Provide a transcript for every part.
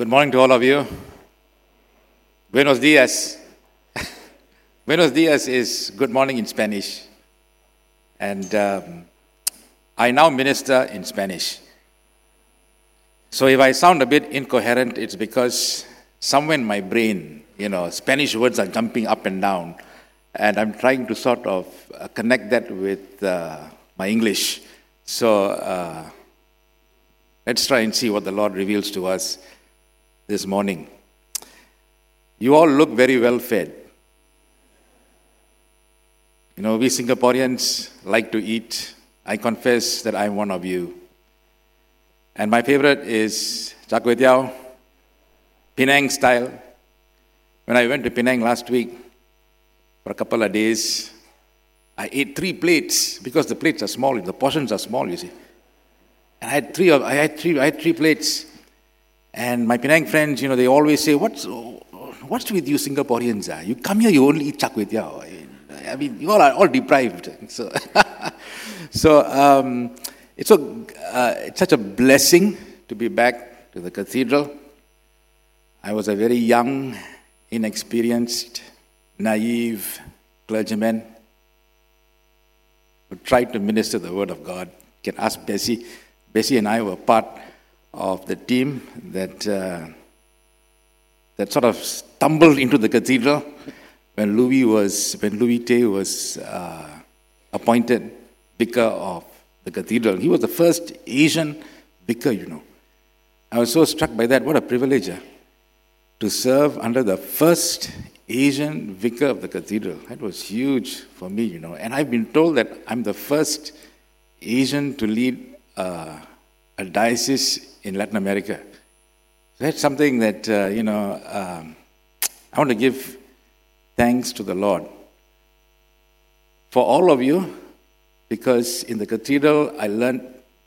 Good morning to all of you. Buenos dias. Buenos dias is good morning in Spanish. And I now minister in Spanish. So if I sound a bit incoherent, it's because somewhere in my brain, Spanish words are jumping up and down. And I'm trying to sort of connect that with my English. So let's try and see what the Lord reveals to us this morning. You all look very well fed. We Singaporeans like to eat. I confess that I'm one of you. And my favorite is char kway teow, Penang style. When I went to Penang last week for a couple of days, I ate 3 plates because the plates are small, the portions are small, you see. And I had three plates. And my Penang friends, they always say, what's with you Singaporeans? You come here, you only eat char kway teow. I mean, you all are all deprived. So, it's such a blessing to be back to the cathedral. I was a very young, inexperienced, naive clergyman who tried to minister the Word of God. You can ask Bessie. Bessie and I were part of the team that sort of stumbled into the cathedral when Louis Tay was appointed vicar of the cathedral. He was the first Asian vicar, I was so struck by that. What a privilege to serve under the first Asian vicar of the cathedral. That was huge for me, And I've been told that I'm the first Asian to lead a diocese in Latin America. So that's something that, I want to give thanks to the Lord for all of you, because in the cathedral I learned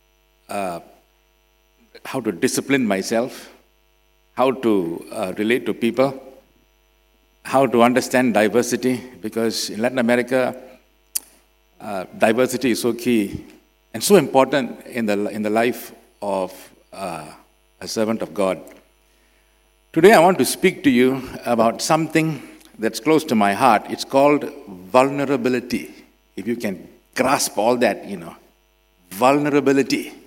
how to discipline myself, how to relate to people, how to understand diversity, because in Latin America, diversity is so key and so important in the life of a servant of God. Today I want to speak to you about something that's close to my heart. It's called vulnerability. If you can grasp all that, vulnerability.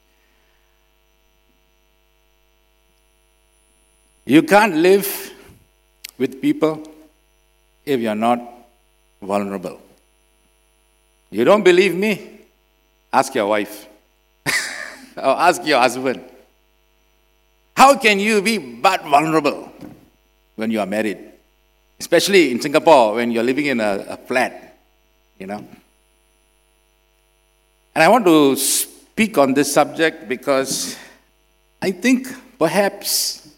You can't live with people if you're not vulnerable. You don't believe me? Ask your wife. Or ask your husband. How can you be but vulnerable when you are married? Especially in Singapore, when you're living in a flat, And I want to speak on this subject because I think perhaps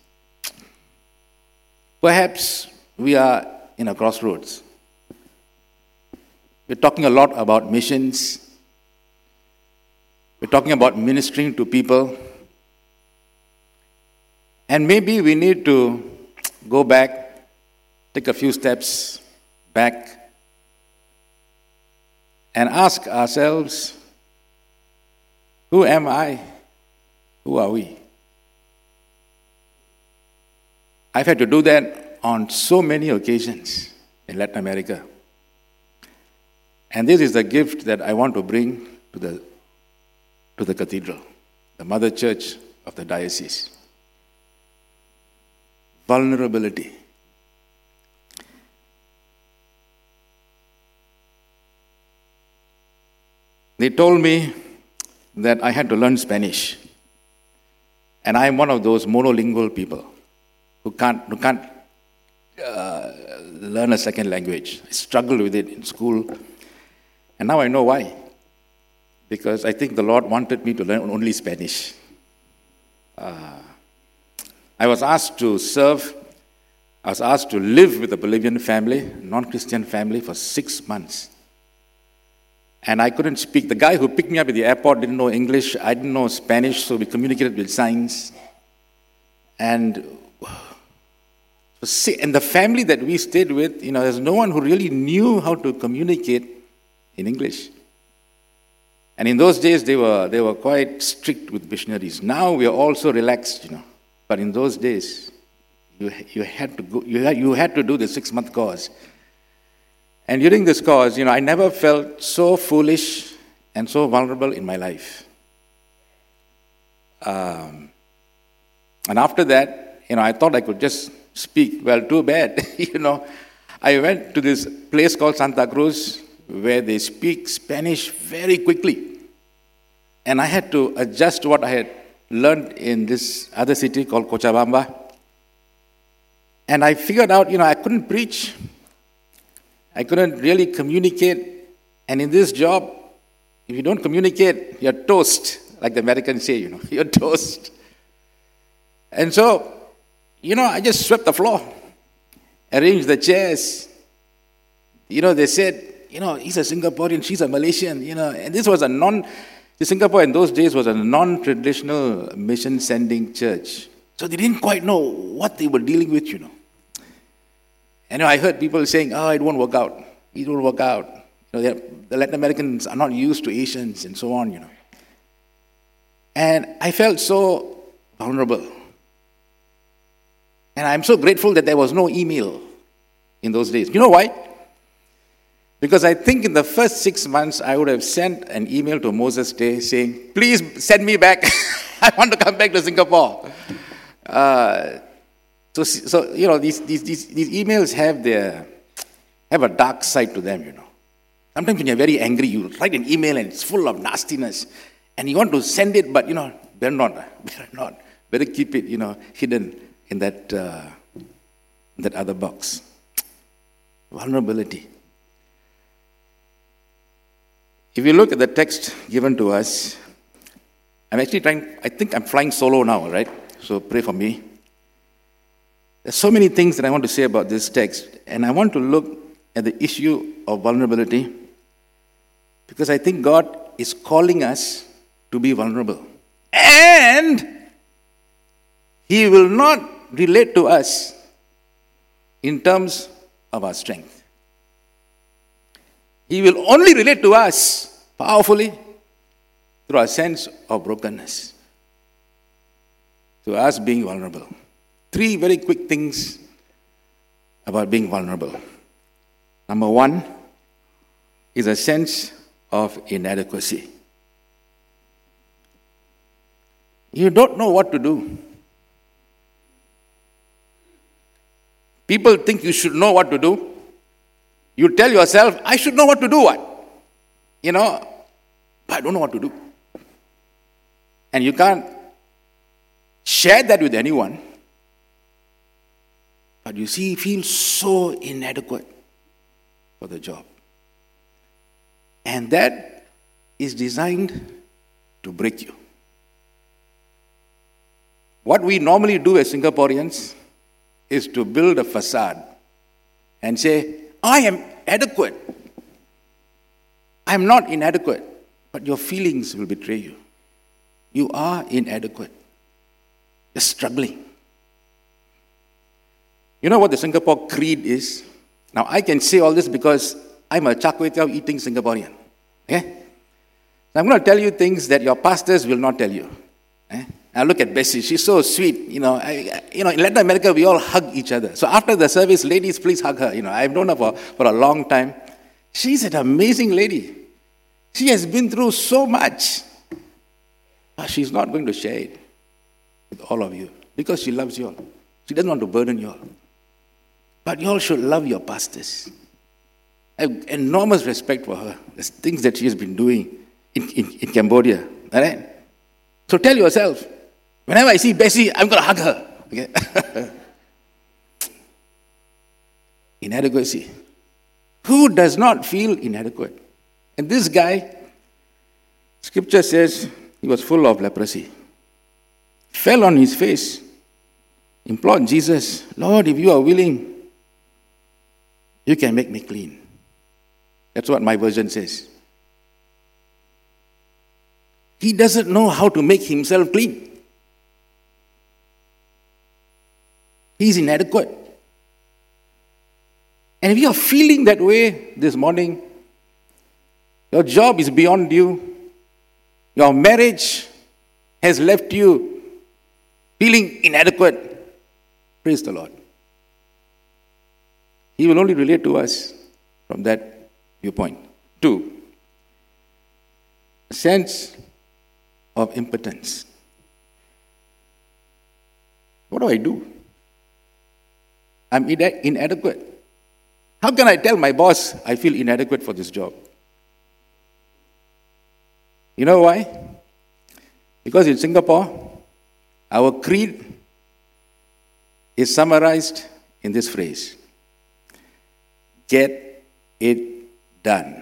we are in a crossroads. We're talking a lot about missions. We're talking about ministering to people. And maybe we need to go back, take a few steps back, and ask ourselves, who am I? Who are we? I've had to do that on so many occasions in Latin America. And this is the gift that I want to bring to the cathedral, the mother church of the diocese. Vulnerability. They told me that I had to learn Spanish. And I am one of those monolingual people who can't learn a second language. I struggled with it in school. And now I know why. Because I think the Lord wanted me to learn only Spanish. I was asked to serve. I was asked to live with a Bolivian family, non-Christian family, for 6 months. And I couldn't speak. The guy who picked me up at the airport didn't know English. I didn't know Spanish, so we communicated with signs. And the family that we stayed with, there's no one who really knew how to communicate in English. And in those days, they were quite strict with missionaries. Now we are all so relaxed, But in those days, you had to go. You had to do the 6-month course. And during this course, I never felt so foolish and so vulnerable in my life. And after that, I thought I could just speak. Well, too bad. I went to this place called Santa Cruz where they speak Spanish very quickly. And I had to adjust what I had learned in this other city called Cochabamba. And I figured out, I couldn't preach. I couldn't really communicate. And in this job, if you don't communicate, you're toast, like the Americans say, you're toast. And so, I just swept the floor, arranged the chairs. They said, he's a Singaporean, she's a Malaysian, and this was Singapore in those days was a non-traditional mission-sending church. So they didn't quite know what they were dealing with, And I heard people saying, it won't work out. It won't work out. The Latin Americans are not used to Asians and so on, And I felt so vulnerable. And I'm so grateful that there was no email in those days. You know why? Because I think in the first 6 months, I would have sent an email to Moses Day saying, please send me back. I want to come back to Singapore. So these emails have a dark side to them, Sometimes when you're very angry, you write an email and it's full of nastiness. And you want to send it, but, better not. Better keep it, hidden in that other box. Vulnerability. If you look at the text given to us, I think I'm flying solo now, right? So pray for me. There's so many things that I want to say about this text, and I want to look at the issue of vulnerability because I think God is calling us to be vulnerable. And He will not relate to us in terms of our strength. He will only relate to us powerfully through our sense of brokenness, to us being vulnerable. 3 very quick things about being vulnerable. Number 1 is a sense of inadequacy. You don't know what to do. People think you should know what to do. You tell yourself, I should know what to do what? But I don't know what to do. And you can't share that with anyone. But you feel so inadequate for the job. And that is designed to break you. What we normally do as Singaporeans is to build a facade and say, I am adequate. I am not inadequate. But your feelings will betray you. You are inadequate. You're struggling. You know what the Singapore creed is? Now, I can say all this because I'm a char kway teow eating Singaporean. Okay? So I'm going to tell you things that your pastors will not tell you. Now look at Bessie. She's so sweet. In Latin America, we all hug each other. So after the service, ladies, please hug her. I've known her for a long time. She's an amazing lady. She has been through so much. But she's not going to share it with all of you because she loves you all. She doesn't want to burden you all. But you all should love your pastors. I have enormous respect for her. The things that she has been doing in Cambodia. All right? So tell yourself, whenever I see Bessie, I'm going to hug her. Okay? Inadequacy. Who does not feel inadequate? And this guy, Scripture says, he was full of leprosy. Fell on his face, implored Jesus, Lord, if you are willing, you can make me clean. That's what my version says. He doesn't know how to make himself clean. He's inadequate. And if you are feeling that way this morning, your job is beyond you, your marriage has left you, feeling inadequate, praise the Lord. He will only relate to us from that viewpoint. 2, a sense of impotence. What do? I'm inadequate. How can I tell my boss I feel inadequate for this job? You know why? Because in Singapore, our creed is summarized in this phrase: get it done.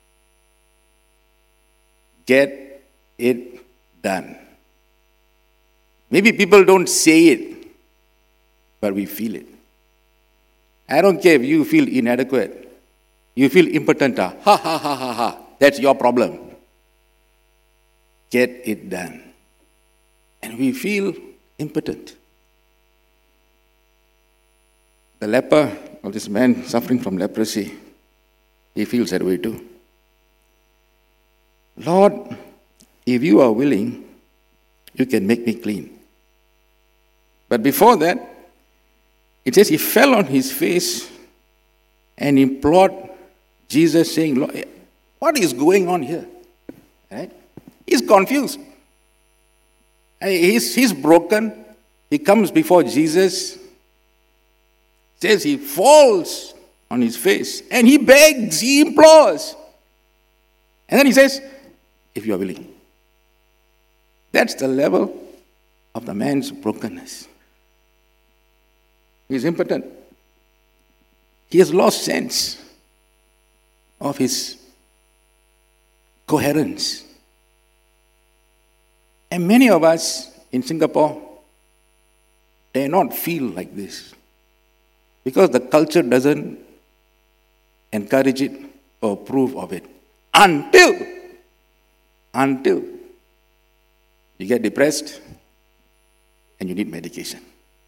Get it done. Maybe people don't say it, but we feel it. I don't care if you feel inadequate, you feel impotent. Ha ha ha ha ha. That's your problem. Get it done. And we feel impotent. The leper, or this man suffering from leprosy, he feels that way too. Lord, if you are willing, you can make me clean. But before that, it says he fell on his face and implored Jesus, saying, Lord, what is going on here? Right? He's confused. He's broken. He comes before Jesus. Says he falls on his face and he begs, he implores. And then he says, if you are willing. That's the level of the man's brokenness. He's impotent. He has lost sense of his coherence. And many of us in Singapore dare not feel like this because the culture doesn't encourage it or approve of it until you get depressed and you need medication.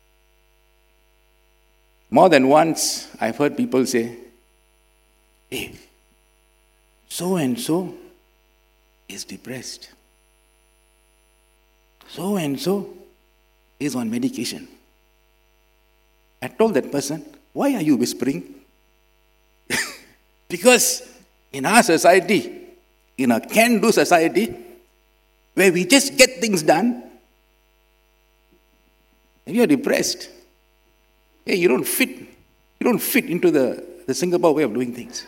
More than once, I've heard people say, hey, so-and-so is depressed. So-and-so is on medication. I told that person, why are you whispering? Because in our society, in a can-do society, where we just get things done, and you're depressed, hey, you don't fit into the Singapore way of doing things.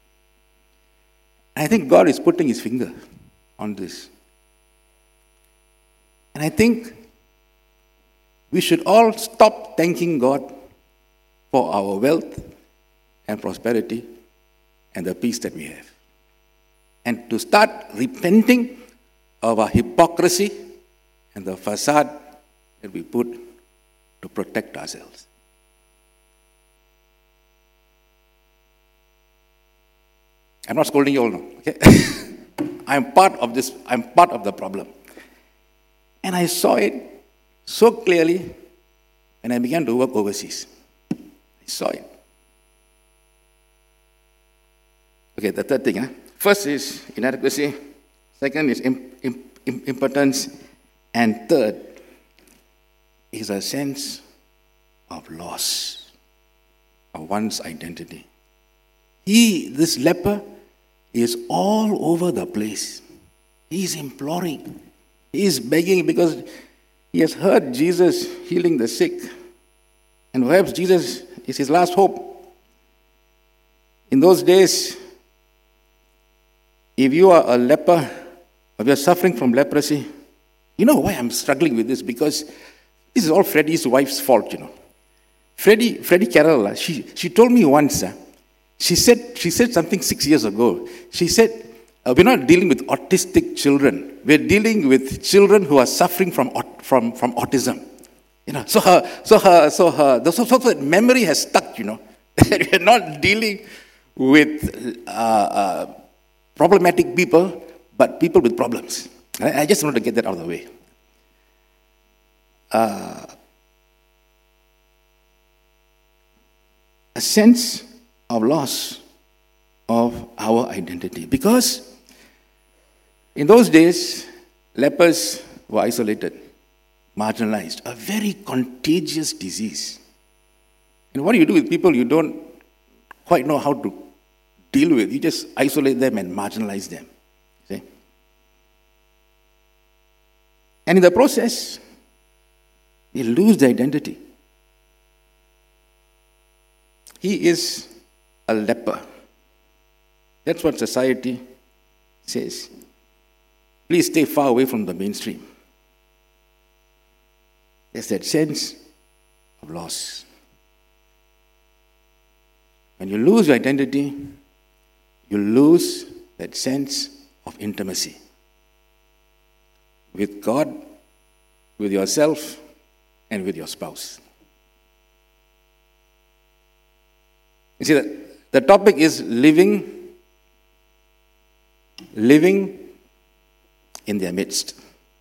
I think God is putting his finger on this. And I think we should all stop thanking God for our wealth and prosperity and the peace that we have. And to start repenting of our hypocrisy and the facade that we put to protect ourselves. I'm not scolding you all now, okay? I'm part of this, I'm part of the problem. And I saw it so clearly when I began to work overseas. I saw it. Okay, the third thing. First is inadequacy. Second is impotence. And third is a sense of loss of one's identity. This leper, is all over the place. He's imploring. He's begging because he has heard Jesus healing the sick. And perhaps Jesus is his last hope. In those days, if you are a leper, or you are suffering from leprosy, you know why I'm struggling with this? Because this is all Freddie's wife's fault, you know. Freddie Carroll, she told me once, she said something 6 years ago. She said, we're not dealing with autistic children. We're dealing with children who are suffering from autism. You know, so that memory has stuck, you know. We're not dealing with problematic people, but people with problems. I just wanted to get that out of the way. A sense of loss of our identity. Because in those days, lepers were isolated. marginalized, a very contagious disease. And what do you do with people you don't quite know how to deal with? You just isolate them and marginalize them. See? And in the process, they lose their identity. He is a leper. That's what society says. Please stay far away from the mainstream. There's that sense of loss. When you lose your identity, you lose that sense of intimacy with God, with yourself, and with your spouse. You see, the topic is living in their midst.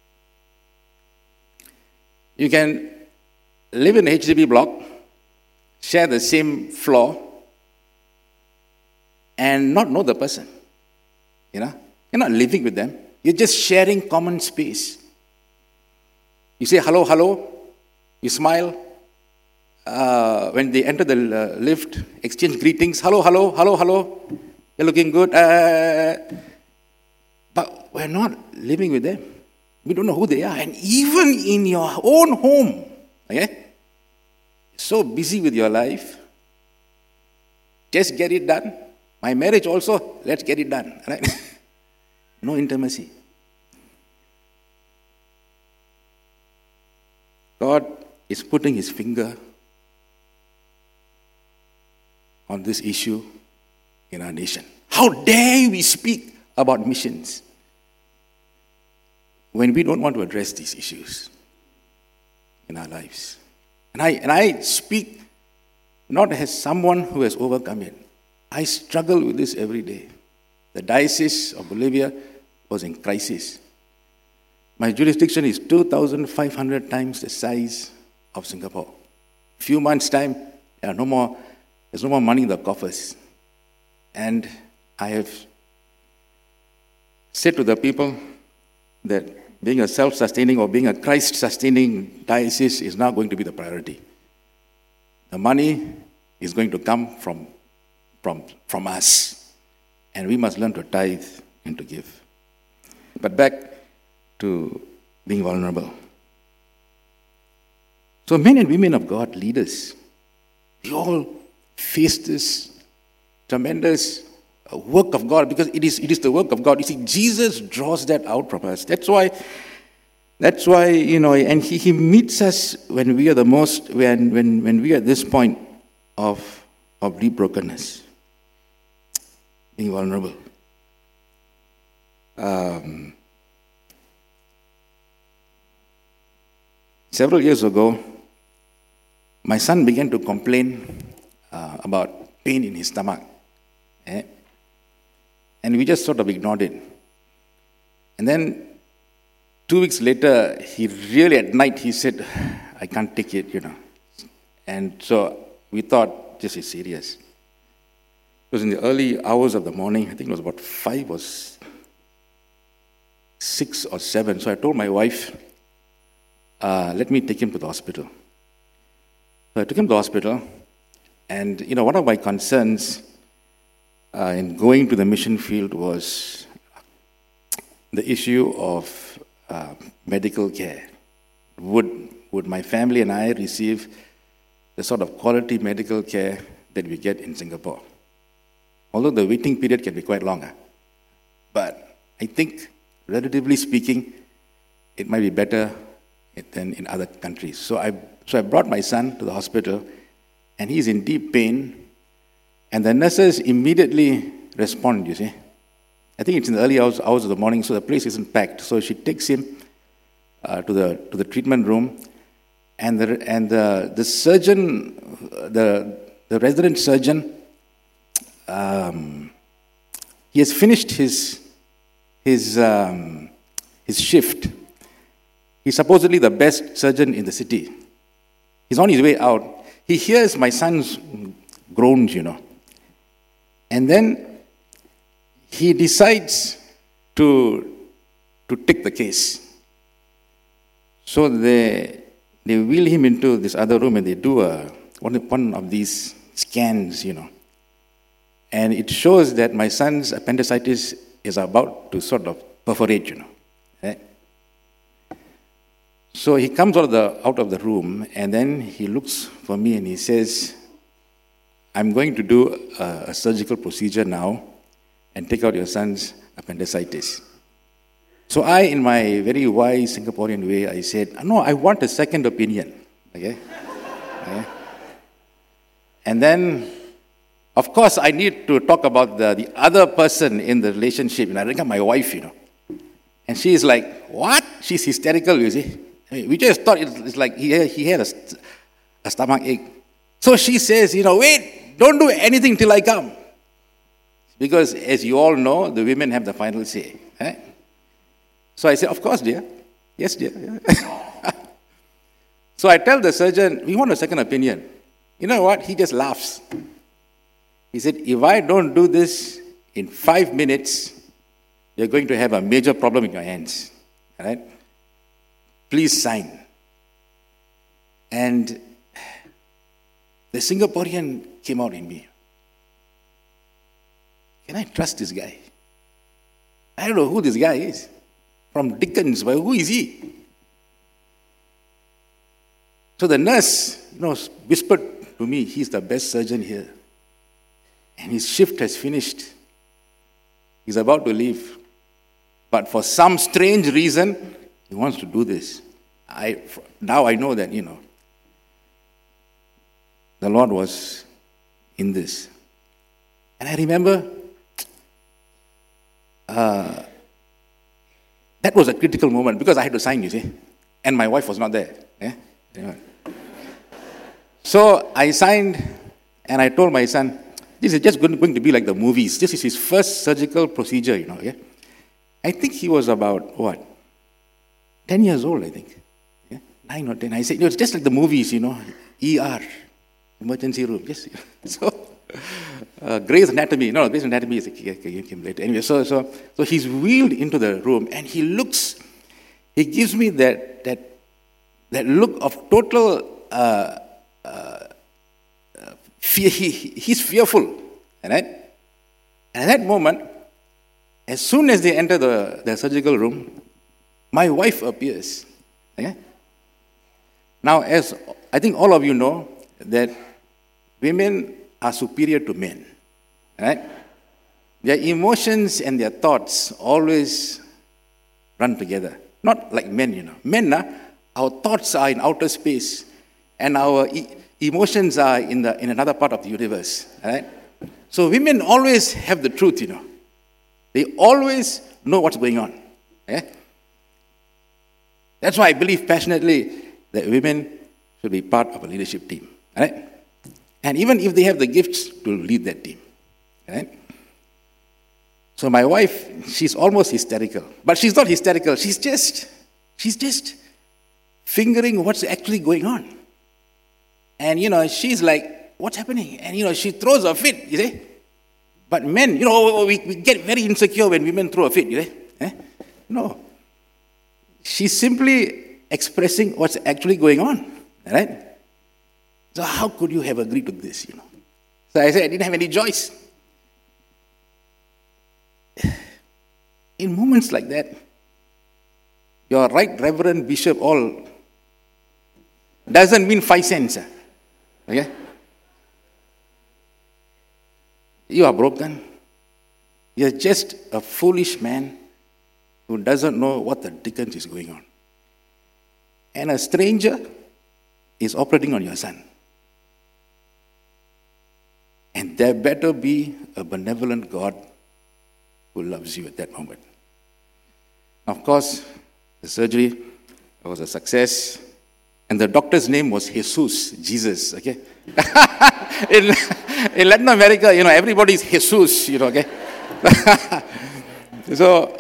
You can live in a HDB block, share the same floor, and not know the person. You're not living with them. You're just sharing common space. You say hello, hello. You smile. When they enter the lift, exchange greetings. Hello, hello, hello, hello. You're looking good. But we're not living with them. We don't know who they are. And even in your own home, okay? You're so busy with your life. Just get it done. My marriage also, let's get it done. Right? No intimacy. God is putting his finger on this issue in our nation. How dare we speak about missions when we don't want to address these issues in our lives? And I speak not as someone who has overcome it. I struggle with this every day. The Diocese of Bolivia was in crisis. My jurisdiction is 2,500 times the size of Singapore. Few months' time, there's no more money in the coffers. And I have said to the people that being a self-sustaining or being a Christ-sustaining diocese is not going to be the priority. The money is going to come from us. And we must learn to tithe and to give. But back to being vulnerable. So men and women of God, leaders, we all face this tremendous work of God, because it is the work of God. You see, Jesus draws that out from us. That's why, and he meets us when we are the most, when we are at this point of deep brokenness, being vulnerable. Several years ago, my son began to complain about pain in his stomach. And we just sort of ignored it. And then 2 weeks later, he really at night, he said, I can't take it, And so we thought, this is serious. It was in the early hours of the morning. I think it was about 5 or 6 or 7. So I told my wife, let me take him to the hospital. So I took him to the hospital. And, one of my concerns in going to the mission field was the issue of medical care. Would my family and I receive the sort of quality medical care that we get in Singapore? Although the waiting period can be quite long. But I think, relatively speaking, it might be better than in other countries. So I brought my son to the hospital, and he's in deep pain. And the nurses immediately respond, you see. I think it's in the early hours of the morning, so the place isn't packed. So she takes him to the treatment room, and the surgeon, the resident surgeon, he has finished his shift. He's supposedly the best surgeon in the city. He's on his way out. He hears my son's groans, And then he decides to take the case. So they wheel him into this other room and they do one of these scans, And it shows that my son's appendicitis is about to sort of perforate, Right? So he comes out of the room and then he looks for me and he says, I'm going to do a surgical procedure now and take out your son's appendicitis. So I, in my very wise Singaporean way, I said, no, I want a second opinion. Okay? And then, of course, I need to talk about the other person in the relationship. And I think of my wife, And she is like, what? She's hysterical, you see. We just thought it's like he had a stomach ache. So she says, wait, don't do anything till I come. Because as you all know, the women have the final say. Right? So I said, of course, dear. Yes, dear. So I tell the surgeon, we want a second opinion. You know what? He just laughs. He said, if I don't do this in 5 minutes, you're going to have a major problem in your hands. All right? Please sign. And the Singaporean came out in me. Can I trust this guy? I don't know who this guy is. From Dickens, but who is he? So the nurse, whispered to me, he's the best surgeon here. And his shift has finished. He's about to leave. But for some strange reason, he wants to do this. Now I know that, the Lord was in this. And I remember that was a critical moment because I had to sign, you see. And my wife was not there. Yeah? So I signed and I told my son, this is just going to be like the movies. This is his first surgical procedure, Yeah? I think he was about, 10 years old, I think. Yeah? 9 or 10. I said, it's just like the movies, ER, emergency room. Yes. So, Grey's Anatomy. No, Grey's Anatomy came later. Anyway, so he's wheeled into the room and he gives me that look of total fear. He's fearful. Right? And at that moment, as soon as they enter the surgical room, my wife appears. Okay? Now, as I think all of you know, that women are superior to men. Right? Their emotions and their thoughts always run together. Not like men, Men, our thoughts are in outer space, and our emotions are in another part of the universe. Right? So women always have the truth, They always know what's going on. Okay? That's why I believe passionately that women should be part of a leadership team. Right? And even if they have the gifts to lead that team. Right? So my wife, she's almost hysterical. But she's not hysterical. She's just fingering what's actually going on. And, she's like, what's happening? And, she throws a fit, you see. But men, we get very insecure when women throw a fit, you see. No. She's simply expressing what's actually going on. Right? So how could you have agreed to this, So I said, I didn't have any choice. In moments like that, your right reverend bishop all doesn't mean 5 cents. Okay? You are broken. You're just a foolish man who doesn't know what the dickens is going on. And a stranger is operating on your son. And there better be a benevolent God who loves you at that moment. Of course, the surgery was a success. And the doctor's name was Jesus, okay? in Latin America, everybody's Jesus, okay? So,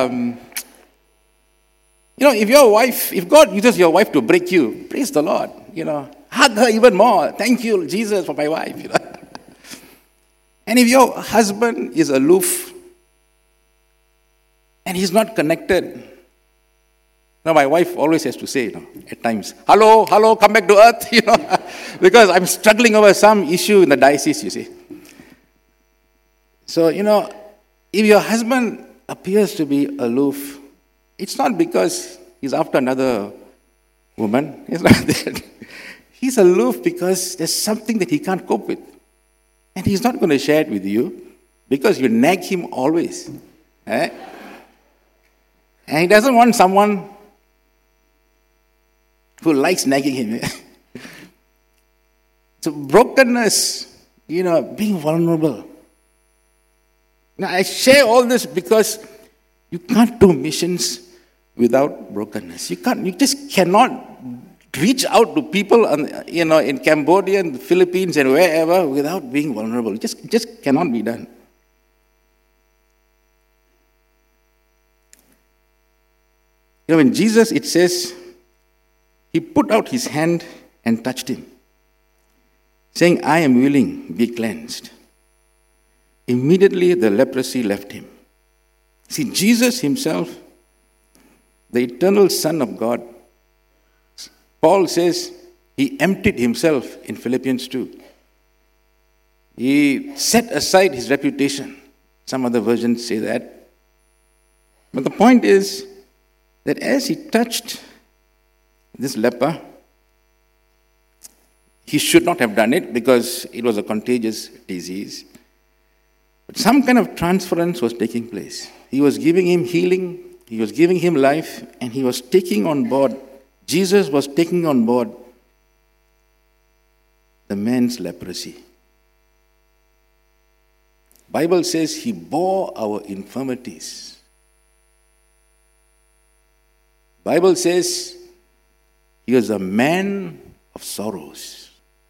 if God uses your wife to break you, praise the Lord, hug her even more. Thank you, Jesus, for my wife, And if your husband is aloof and he's not connected, Now, my wife always has to say, at times, hello, come back to earth, because I'm struggling over some issue in the diocese, you see. So, if your husband appears to be aloof, it's not because he's after another woman. It's not that. He's aloof because there's something that he can't cope with. And he's not going to share it with you because you nag him always. And he doesn't want someone who likes nagging him. So brokenness, being vulnerable. Now I share all this because you can't do missions without brokenness. You just cannot reach out to people, in Cambodia and the Philippines and wherever without being vulnerable. It just cannot be done. When Jesus, it says, he put out his hand and touched him, saying, I am willing, be cleansed. Immediately the leprosy left him. See, Jesus himself, the eternal Son of God, Paul says he emptied himself in Philippians 2. He set aside his reputation. Some other versions say that. But the point is that as he touched this leper, he should not have done it because it was a contagious disease. But some kind of transference was taking place. He was giving him healing, he was giving him life, and he was taking on board, Jesus was taking on board the man's leprosy. Bible says he bore our infirmities. Bible says he was a man of sorrows.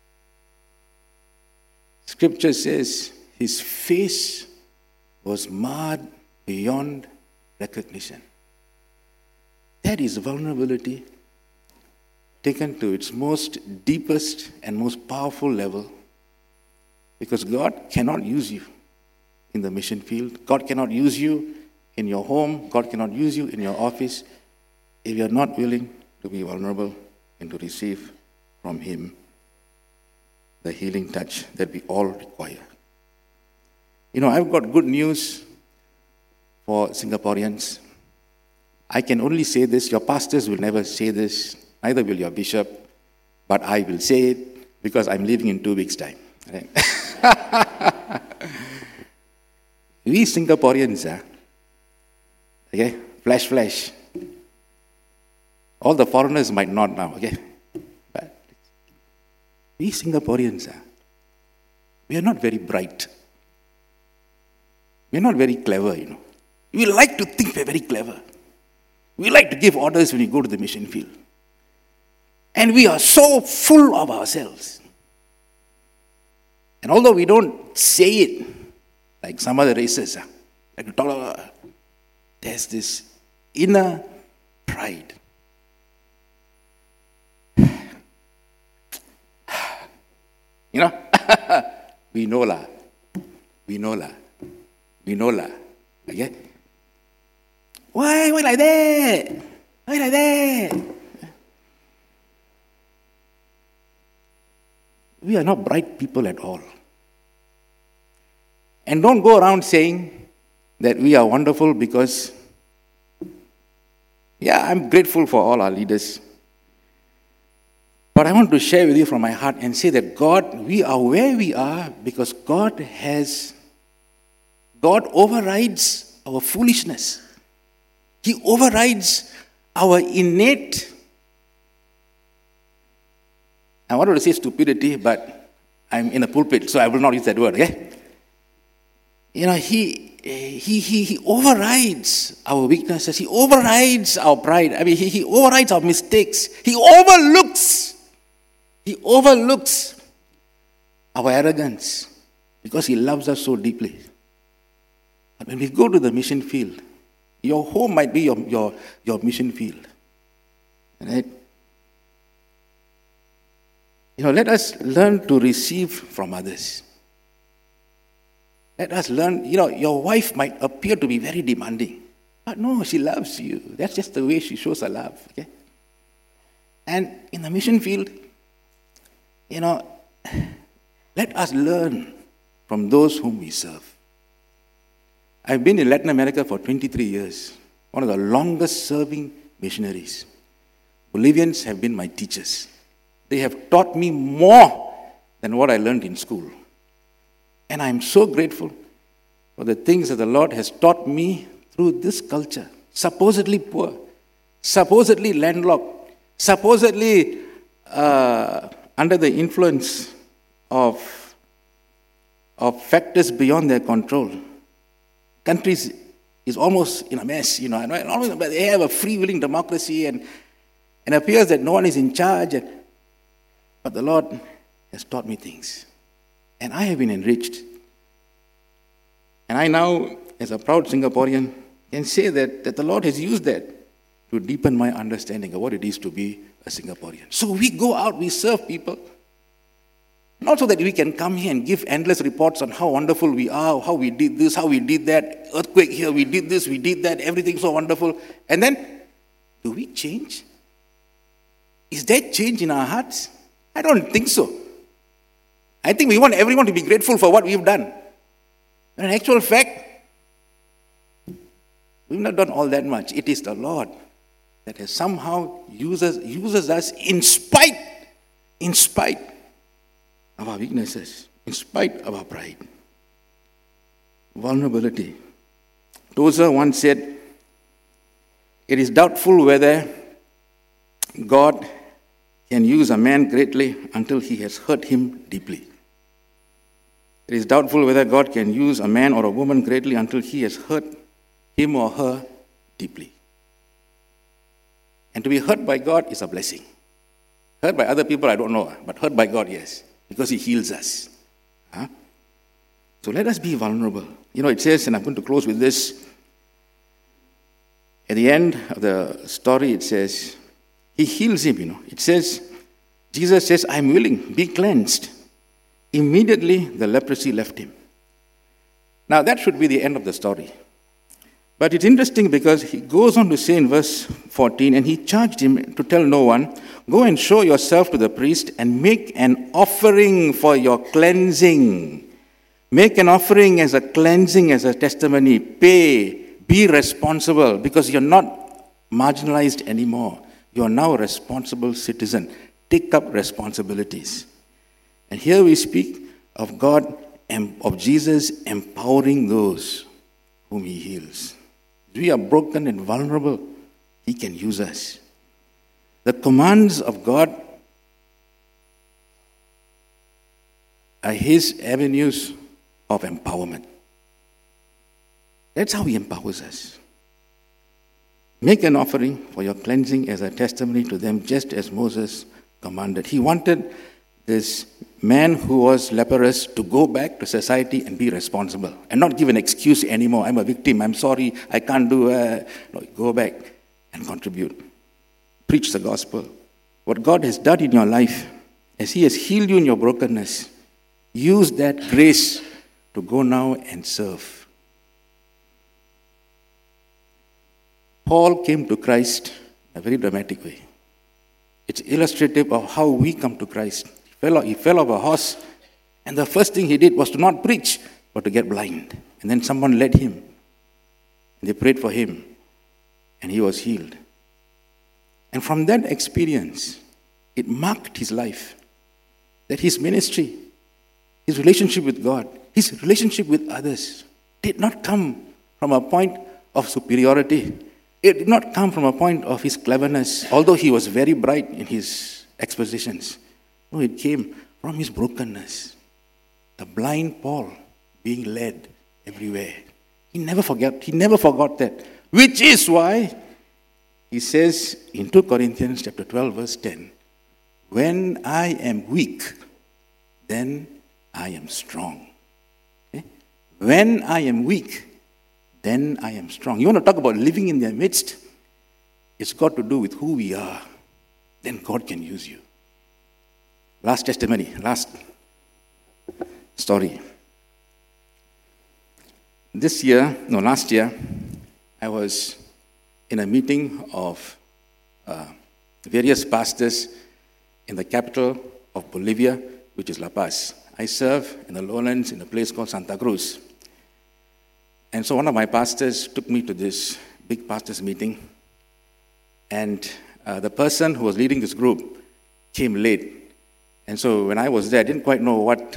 Scripture says his face was marred beyond recognition. That is vulnerability taken to its most deepest and most powerful level, because God cannot use you in the mission field. God cannot use you in your home. God cannot use you in your office if you are not willing to be vulnerable and to receive from him the healing touch that we all require. I've got good news for Singaporeans. I can only say this. Your pastors will never say this, neither will your bishop, but I will say it because I'm leaving in 2 weeks' time. Right? We Singaporeans, okay, flash. All the foreigners might not now, okay? But we Singaporeans, we are not very bright. We are not very clever, We like to think we're very clever. We like to give orders when we go to the mission field. And we are so full of ourselves. And although we don't say it like some other races, like to talk about, there's this inner pride. We know lah. Okay? Why like that? Why like that? We are not bright people at all. And don't go around saying that we are wonderful because, I'm grateful for all our leaders. But I want to share with you from my heart and say that we are where we are because God overrides our foolishness. He overrides our innate, I wanted to say stupidity, but I'm in a pulpit, so I will not use that word, okay? He overrides our weaknesses. He overrides our pride. He overrides our mistakes. He overlooks our arrogance because he loves us so deeply. But when we go to the mission field, your home might be your mission field. Right? Let us learn to receive from others. Let us learn, your wife might appear to be very demanding. But no, she loves you. That's just the way she shows her love. Okay? And in the mission field, let us learn from those whom we serve. I've been in Latin America for 23 years, one of the longest serving missionaries. Bolivians have been my teachers. They have taught me more than what I learned in school. And I'm so grateful for the things that the Lord has taught me through this culture. Supposedly poor, supposedly landlocked, supposedly under the influence of factors beyond their control. Countries is almost in a mess, but they have a free-willing democracy and it appears that no one is in charge. But the Lord has taught me things. And I have been enriched. And I now, as a proud Singaporean, can say that the Lord has used that to deepen my understanding of what it is to be a Singaporean. So we go out, we serve people. Not so that we can come here and give endless reports on how wonderful we are, how we did this, how we did that, earthquake here, we did this, we did that, everything's so wonderful. And then, do we change? Is there change in our hearts? I don't think so. I think we want everyone to be grateful for what we've done. But in actual fact, we've not done all that much. It is the Lord that has somehow uses us in spite of our weaknesses, in spite of our pride. Vulnerability. Tozer once said, it is doubtful whether God can use a man greatly until he has hurt him deeply. It is doubtful whether God can use a man or a woman greatly until he has hurt him or her deeply. And to be hurt by God is a blessing. Hurt by other people, I don't know, but hurt by God, yes, because he heals us. So let us be vulnerable. It says, and I'm going to close with this, at the end of the story, it says, he heals him, It says, Jesus says, I'm willing, be cleansed. Immediately, the leprosy left him. Now, that should be the end of the story. But it's interesting because he goes on to say in verse 14, and he charged him to tell no one, go and show yourself to the priest and make an offering for your cleansing. Make an offering as a cleansing, as a testimony. Pay, be responsible, because you're not marginalized anymore. You are now a responsible citizen. Take up responsibilities. And here we speak of God and of Jesus empowering those whom he heals. We are broken and vulnerable. He can use us. The commands of God are his avenues of empowerment. That's how he empowers us. Make an offering for your cleansing as a testimony to them, just as Moses commanded. He wanted this man who was leprous to go back to society and be responsible and not give an excuse anymore. I'm a victim, I'm sorry, I can't do it. No, go back and contribute. Preach the gospel. What God has done in your life, as he has healed you in your brokenness, use that grace to go now and serve. Paul came to Christ in a very dramatic way. It's illustrative of how we come to Christ. He fell off a horse, and the first thing he did was to not preach, but to get blind. And then someone led him, and they prayed for him, and he was healed. And from that experience, it marked his life, that his ministry, his relationship with God, his relationship with others did not come from a point of superiority. It did not come from a point of his cleverness, although he was very bright in his expositions. No, it came from his brokenness. The blind Paul being led everywhere. He never forgot that. Which is why he says in 2 Corinthians chapter 12, verse 10, when I am weak, then I am strong. Okay? When I am weak, then I am strong. You want to talk about living in their midst? It's got to do with who we are. Then God can use you. Last testimony, last story. Last year, I was in a meeting of various pastors in the capital of Bolivia, which is La Paz. I serve in the lowlands in a place called Santa Cruz. And so one of my pastors took me to this big pastors meeting, and the person who was leading this group came late. And so when I was there, I didn't quite know what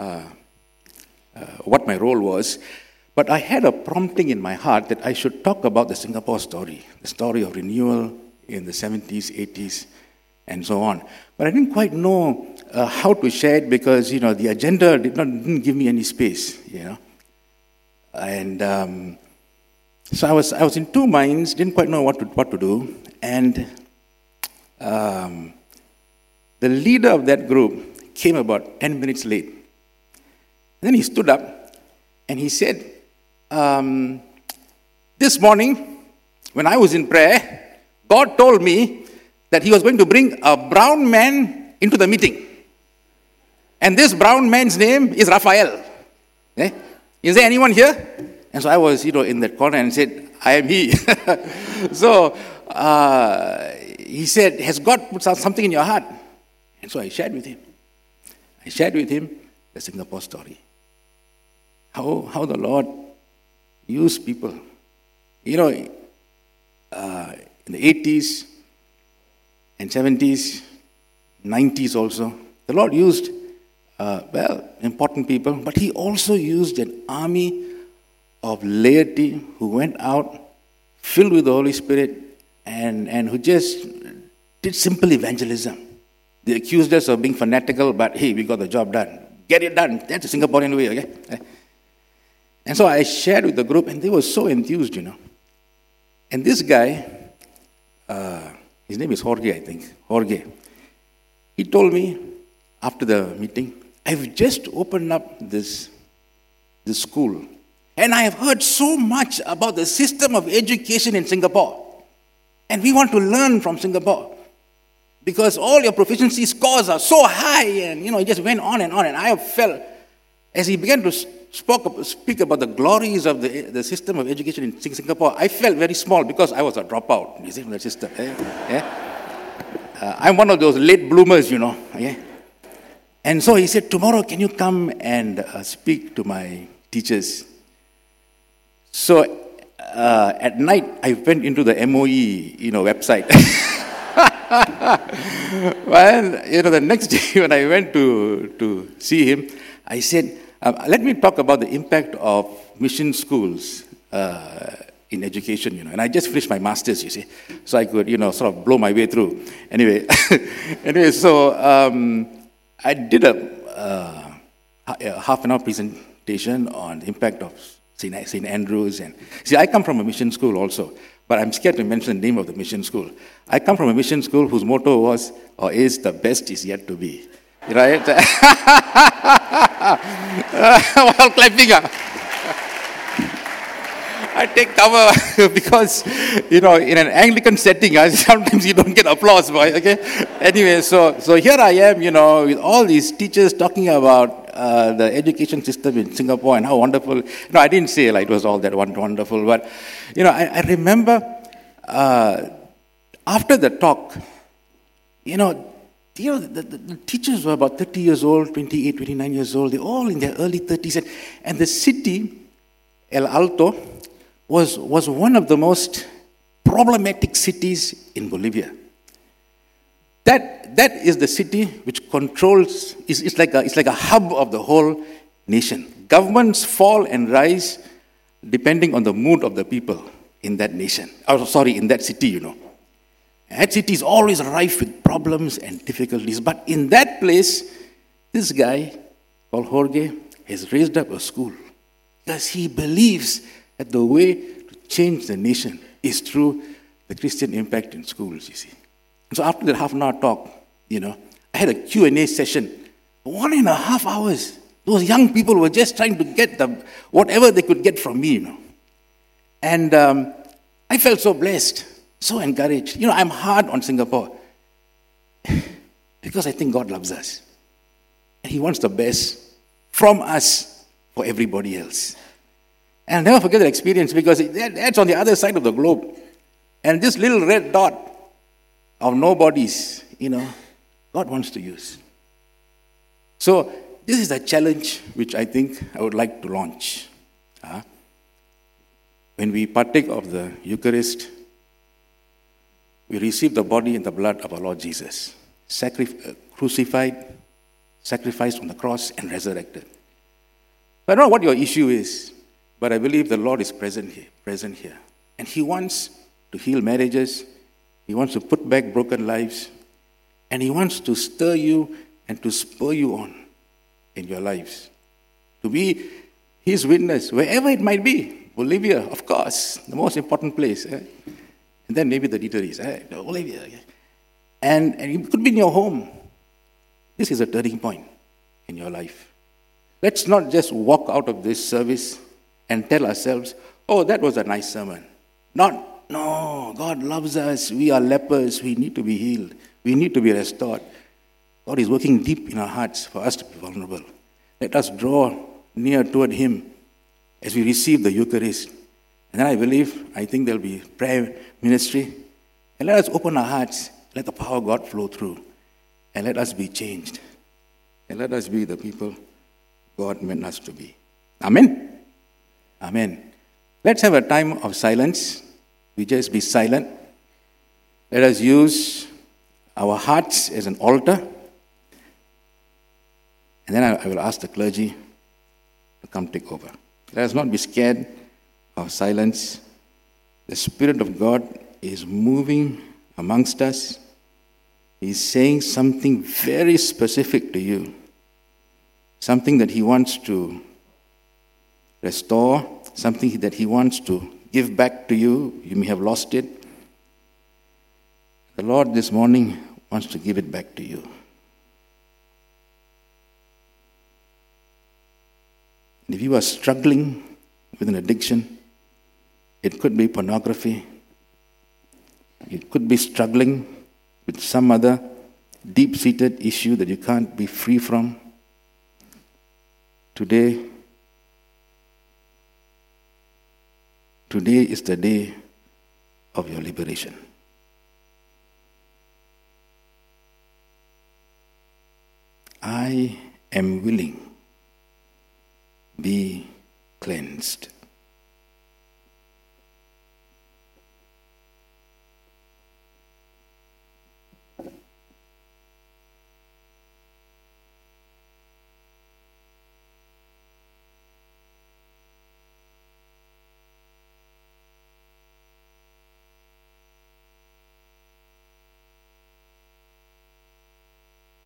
my role was, but I had a prompting in my heart that I should talk about the Singapore story, the story of renewal in the 70s, 80s, and so on. But I didn't quite know how to share it because, the agenda didn't give me any space, And so I was in two minds, didn't quite know what to do. And the leader of that group came about 10 minutes late. Then he stood up and he said, this morning, when I was in prayer, God told me that he was going to bring a brown man into the meeting. And this brown man's name is Raphael. Okay? Is there anyone here? And so I was, in that corner and said, I am he. So he said, has God put something in your heart? And so I shared with him. The Singapore story. How the Lord used people. In the 80s and 70s, 90s also, the Lord used, important people, but he also used an army of laity who went out, filled with the Holy Spirit, and who just did simple evangelism. They accused us of being fanatical, but hey, we got the job done. Get it done. That's a Singaporean way, okay? And so I shared with the group, and they were so enthused, And this guy, his name is Jorge, I think. Jorge. He told me after the meeting, I've just opened up this school. And I have heard so much about the system of education in Singapore. And we want to learn from Singapore. Because all your proficiency scores are so high. And, it just went on. And I have felt, as he began to speak about the glories of the system of education in Singapore, I felt very small because I was a dropout, from the system. I'm one of those late bloomers, Yeah? And so he said, tomorrow, can you come and speak to my teachers? So at night, I went into the MOE, website. Well, the next day when I went to see him, I said, let me talk about the impact of mission schools in education, And I just finished my master's, you see, so I could, sort of blow my way through. Anyway, so I did a half an hour presentation on the impact of St. Andrews. And see, I come from a mission school also, but I'm scared to mention the name of the mission school. I come from a mission school whose motto was, or is, the best is yet to be. Right? While clapping. I take cover because, in an Anglican setting, sometimes you don't get applause, boy, okay? Anyway, so here I am, with all these teachers talking about the education system in Singapore and how wonderful. No, I didn't say it was all that wonderful, but, I remember after the talk, the teachers were about 30 years old, 28, 29 years old. They're all in their early 30s. And the city, El Alto, was one of the most problematic cities in Bolivia. That is the city which controls, it's like a hub of the whole nation. Governments fall and rise depending on the mood of the people in that nation. In that city, That city is always rife with problems and difficulties. But in that place, this guy called Jorge has raised up a school because he believes that the way to change the nation is through the Christian impact in schools, you see. And so after that half an hour talk, I had a Q&A session, 1.5 hours. Those young people were just trying to get whatever they could get from me, And I felt so blessed. So encouraged. I'm hard on Singapore because I think God loves us. And he wants the best from us for everybody else. And I'll never forget that experience because that's on the other side of the globe. And this little red dot of nobodies, God wants to use. So this is a challenge which I think I would like to launch. When we partake of the Eucharist, we receive the body and the blood of our Lord Jesus, crucified, sacrificed on the cross, and resurrected. I don't know what your issue is, but I believe the Lord is present here. And He wants to heal marriages. He wants to put back broken lives. And He wants to stir you and to spur you on in your lives. To be His witness, wherever it might be. Bolivia, of course, the most important place. And then maybe the details. Bolivia. And it could be in your home. This is a turning point in your life. Let's not just walk out of this service and tell ourselves, oh, that was a nice sermon. No, God loves us. We are lepers. We need to be healed. We need to be restored. God is working deep in our hearts for us to be vulnerable. Let us draw near toward Him as we receive the Eucharist. And then I think there'll be prayer ministry. And let us open our hearts. Let the power of God flow through. And let us be changed. And let us be the people God meant us to be. Amen? Amen. Let's have a time of silence. We just be silent. Let us use our hearts as an altar. And then I will ask the clergy to come take over. Let us not be scared of silence. The Spirit of God is moving amongst us. He's saying something very specific to you. Something that He wants to restore. Something that He wants to give back to you. You may have lost it. The Lord this morning wants to give it back to you. And if you are struggling with an addiction, it could be pornography. It could be struggling with some other deep-seated issue that you can't be free from. Today is the day of your liberation. I am willing. Be cleansed.